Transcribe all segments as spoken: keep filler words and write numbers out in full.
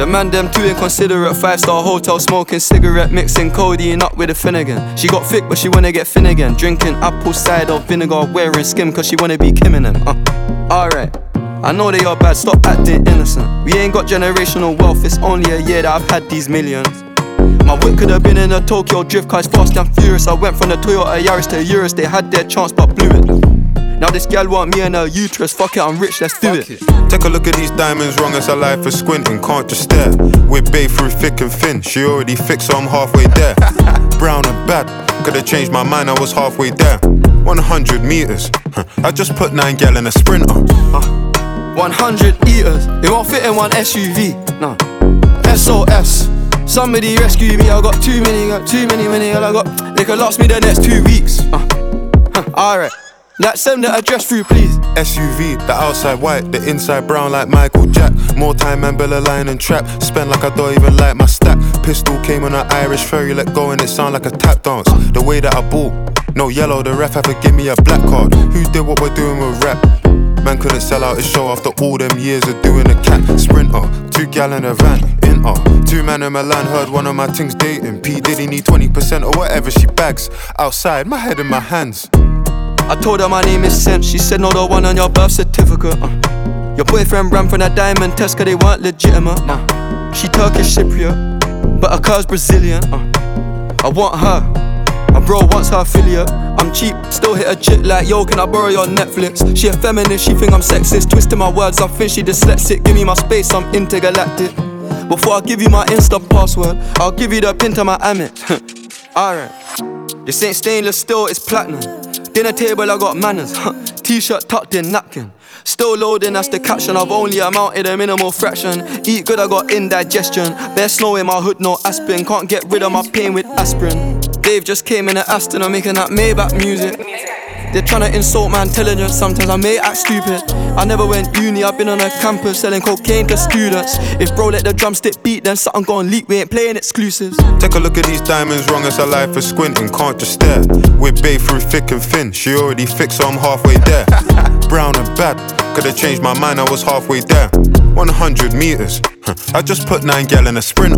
The man them too inconsiderate. Five-star hotel smoking cigarette, mixing codeine up with a Finnegan. She got thick but she wanna get thin again. Drinking apple cider vinegar, wearing skim cause she wanna be Kim and them. uh, Alright, I know they are bad, stop acting innocent. We ain't got generational wealth, it's only a year that I've had these millions. My whip could have been in a Tokyo drift car, it's fast and furious. I went from the Toyota Yaris to Urus, they had their chance but blew it. Now this gal want me and her uterus, fuck it, I'm rich, let's do it. it. Take a look at these diamonds, wrong as a life for squinting, can't just stare. We're babe through thick and thin, she already fixed so I'm halfway there. Brown and bad, could've changed my mind, I was halfway there. one hundred meters, I just put nine gal in a sprinter. uh, one hundred eaters, it won't fit in one S U V, nah. S O S, somebody rescue me, I got too many, got too many, many, I got, they could last me the next two weeks. uh, huh, Alright. Like send the address through please. S U V, the outside white, the inside brown like Michael Jack. More time and Bella line and trap. Spend like I don't even like my stack. Pistol came on an Irish ferry, let go and it sound like a tap dance. The way that I bought, no yellow, the ref had to give me a black card. Who did what we're doing with rap? Man couldn't sell out his show after all them years of doing a cat. Sprinter, two gal in a van, in uh Two man in Milan, heard one of my things dating. P Diddy need twenty percent or whatever she bags. Outside, my head in my hands. I told her my name is Sense, she said no, the one on your birth certificate. uh. Your boyfriend ran from a diamond test cause they weren't legitimate. uh. She Turkish Cypriot, but her car's Brazilian. uh. I want her, my bro wants her affiliate. I'm cheap, still hit a chick like yo, can I borrow your Netflix? She a feminist, she think I'm sexist. Twisting my words, I think she dyslexic. Give me my space, I'm intergalactic. Before I give you my Insta password, I'll give you the pin to my Amex. Alright, this ain't stainless steel, it's platinum. Dinner table, I got manners. T-shirt tucked in, napkin. Still loading, that's the caption. I've only amounted a minimal fraction. Eat good, I got indigestion. Bare snow in my hood, no aspirin. Can't get rid of my pain with aspirin. Dave just came in an Aston, I'm making that Maybach music. They're tryna insult my intelligence, sometimes I may act stupid. I never went uni, I've been on a campus selling cocaine to students. If bro let the drumstick beat, then something gon' leak, we ain't playing exclusives. Take a look at these diamonds, wrong as a life for squinting, can't just stare. We're babe through thick and thin, she already fixed so I'm halfway there. Brown and bad, could've changed my mind, I was halfway there. one hundred meters, I just put nine gal in a sprinter.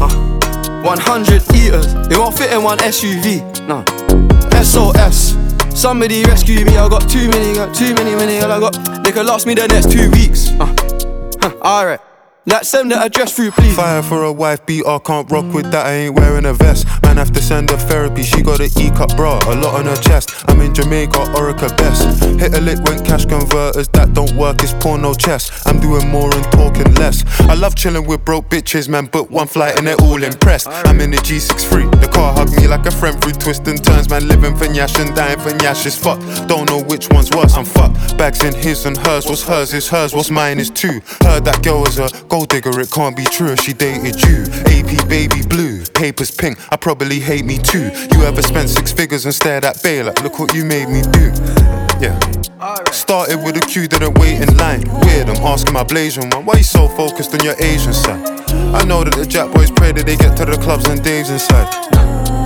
uh, one hundred eaters, it won't fit in one S U V, nah. S O S, somebody rescue me, I got too many, got too many, many, I got, they could last me the next two weeks. uh, huh, Alright, like send the address through please. Fire for a wife beater, can't rock with that, I ain't wearing a vest. Man have to send her therapy, she got an E-cup bra, a lot on her chest. I'm in Jamaica, Orica best. Hit a lick when cash converters, that don't work, it's porno chess. I'm doing more and talking less. I love chilling with broke bitches, man, book one flight and they're all impressed. I'm in the G sixty-three, the car hugged me like a friend through twists and turns. Man living for Nyash and dying for Nyash is fucked. Don't know which one's worse, I'm fucked. Bags in his and hers, what's hers is hers, what's mine is too. Heard that girl was a gold digger, it can't be true if she dated you. A P baby blue, papers pink, I probably hate me too. You ever spent six figures and stared at Bay like, look what you made me do. Yeah. Started with a queue, didn't wait in line. Weird, I'm asking my Blasian one, why you so focused on your Asian side? I know that the Jack boys pray that they get to the clubs and Dave's inside.